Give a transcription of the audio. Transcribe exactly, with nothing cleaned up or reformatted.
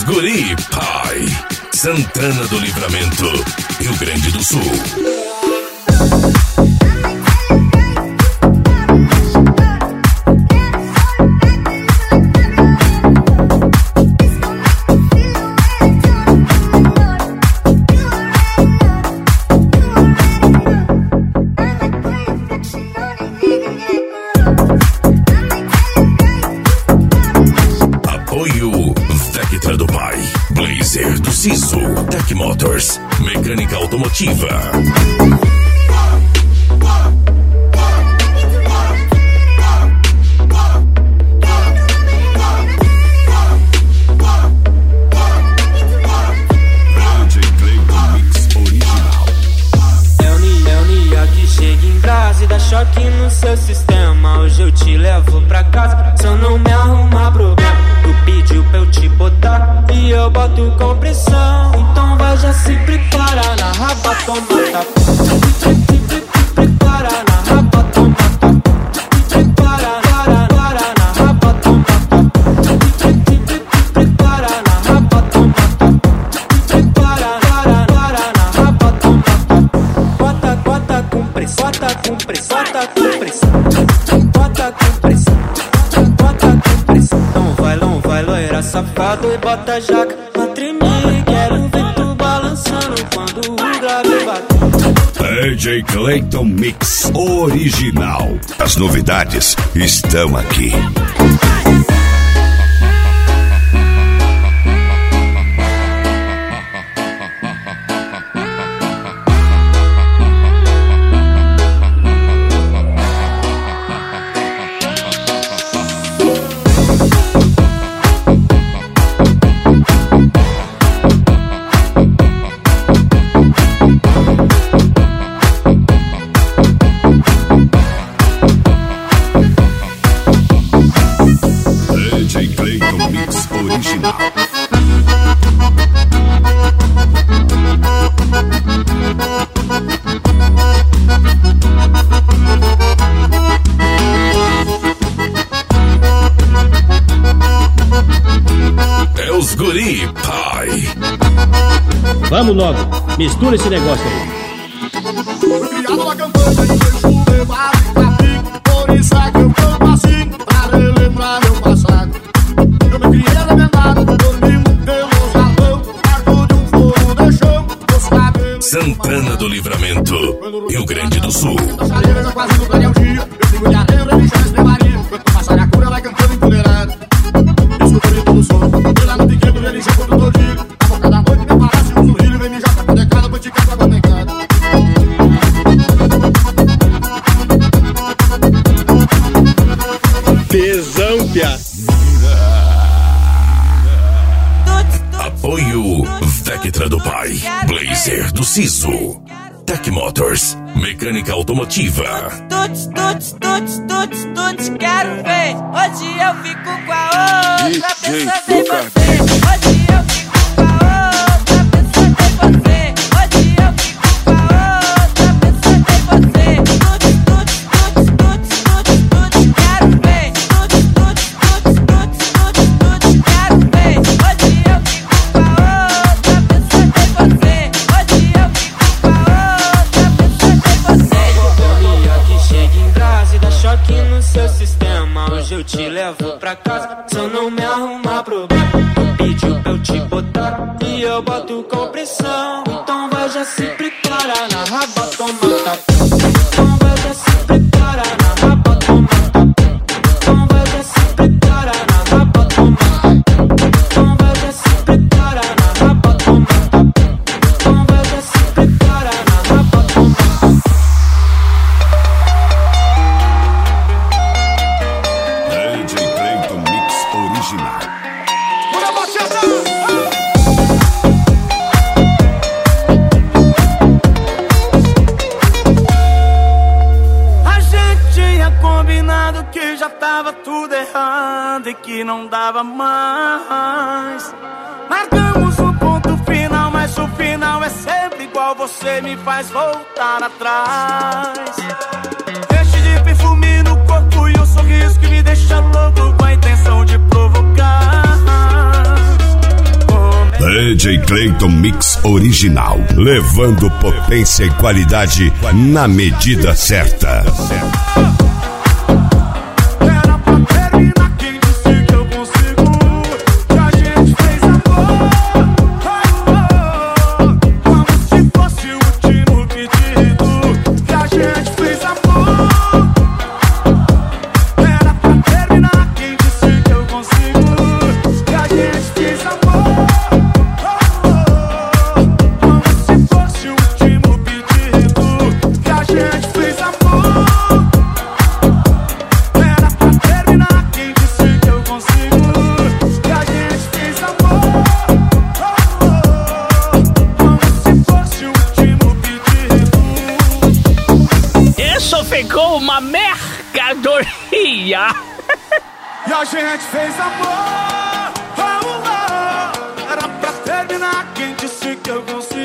Os Guri Pai, Santana do Livramento, Rio Grande do Sul. Do Pai, Blazer do Siso, Tech Motors, mecânica automotiva. D J Clayton Mix original. É o Nia que chega em casa e dá choque no seu sistema. Hoje eu te levo pra casa, só não me arrumar problema. Tu pediu pra eu te botar e eu boto com pressão. Então vai já se prepara na raba, toma tapa. Prepara na raba, toma tapa. Prepara, para, para na raba, toma tapa. Prepara na raba, toma tapa. Prepara, para, para na raba, toma tapa. Bota, bota com pressão, bota com pressão, bota com pressão. Bota com pressão, bota com pressão. Então vai, não vai, loira safado e bota a jaca pra tremer. Quero ver tu balançando quando o grave bater. D J Clayton Mix original. As novidades estão aqui. Original. É os Guri Pai. Vamos logo, mistura esse negócio aí. Criado uma campanha de beijo levado pra mim. Por isso é que eu canto assim, pra relembrar meu passado. Eu me criei arrebentado, dormindo pelo salão. Perto de um fogo de chão, meus cabelos. Santana do Livramento, Rio Grande do Sul. Essa areia já quase nunca é um dia. Eu sigo de areia, religiões de Maria. Quanto passar a cura, vai cantando empoderado. Escutando todo o som, pela noite que do religião por todo dia. A boca da noite me parece um sorrilho. Vem mijar pra poder cada noite que água negada. Tesão, pia. Apoio Vectra do Pai, Blazer do Siso, Tech Motors, mecânica automotiva. Tuts, tuts, tuts, tuts, tuts, quero ver. Hoje eu fico com a outra, pensando em você. Hoje eu fico com a outra, pensando em você. Hoje eu fico com a outra, pensando em você. Tuts, tuts, tuts, tuts, tuts, tuts, quero ver. Tuts, tuts, tuts, tuts, tuts, tuts, quero ver. Hoje eu fico com a outra, pensando em você. Hoje eu fico com a outra, pensando em você. Nia que chega em casa e dá choque no seu sistema. Hoje eu te levo pra casa, só não me arrumar problema. Tu pediu pra eu te botar e eu boto com pressão. Então vai já se prepara na raba, toma tapa. Então vai já se prepara na raba, toma tapa. Então vai já se prepara na raba, toma tapa. Então vai já se prepara na raba, toma tapa. Então vai já se prepara na raba, toma tapa. D J Clayton Mix original. Bora, bachata! A gente tinha combinado que já tava tudo errado e que não dava mais. Marcamos o ponto final, mas o final é sempre igual. Você me faz voltar atrás. Deixe de perfume no corpo e um sorriso que me deixa louco, com a intenção de provocar. D J Clayton Mix Original, levando potência e qualidade na medida certa. Ficou uma mercadoria. E a gente fez amor, oh, oh. Era pra terminar, quem disse que eu consigo?